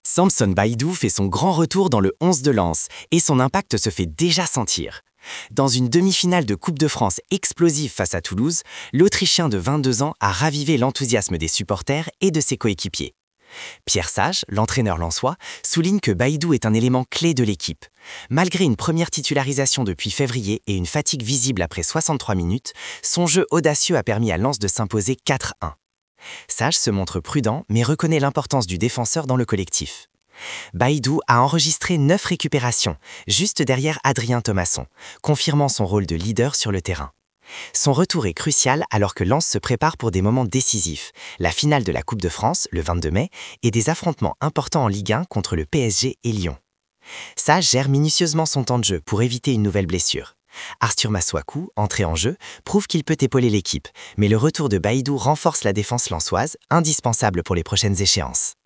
Samson Baïdou fait son grand retour dans le 11 de Lens et son impact se fait déjà sentir. Dans une demi-finale de Coupe de France explosive face à Toulouse, l'Autrichien de 22 ans a ravivé l'enthousiasme des supporters et de ses coéquipiers. Pierre Sage, l'entraîneur lensois, souligne que Baïdou est un élément clé de l'équipe. Malgré une première titularisation depuis février et une fatigue visible après 63 minutes, son jeu audacieux a permis à Lens de s'imposer 4-1. Sage se montre prudent mais reconnaît l'importance du défenseur dans le collectif. Baïdou a enregistré 9 récupérations, juste derrière Adrien Thomasson, confirmant son rôle de leader sur le terrain. Son retour est crucial alors que Lens se prépare pour des moments décisifs, la finale de la Coupe de France, le 22 mai, et des affrontements importants en Ligue 1 contre le PSG et Lyon. Sage gère minutieusement son temps de jeu pour éviter une nouvelle blessure. Arthur Masuaku, entré en jeu, prouve qu'il peut épauler l'équipe, mais le retour de Baïdou renforce la défense lensoise, indispensable pour les prochaines échéances.